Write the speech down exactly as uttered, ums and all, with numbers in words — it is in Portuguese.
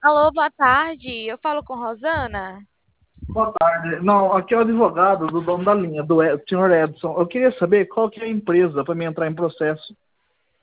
Alô, boa tarde. Eu falo com Rosana. Boa tarde. Não, aqui é o advogado do dono da linha, do Ed- senhor Edson. Eu queria saber qual que é a empresa para mim entrar em processo.